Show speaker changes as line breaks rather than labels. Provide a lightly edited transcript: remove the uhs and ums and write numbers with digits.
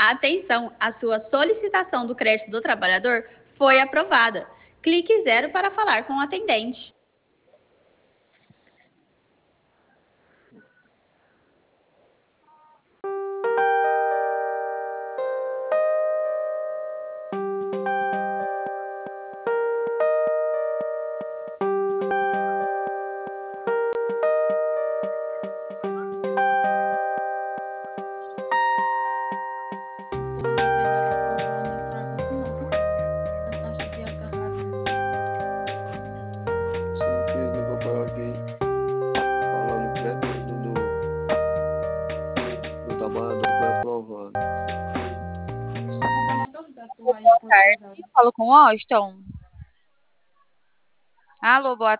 Atenção, a sua solicitação do crédito do trabalhador foi aprovada. Clique zero para falar com o atendente.
Sim, fez no papel aqui, falando que é do trabalhador foi aprovado.
Boa tarde, falo com o Austin. Alô, boa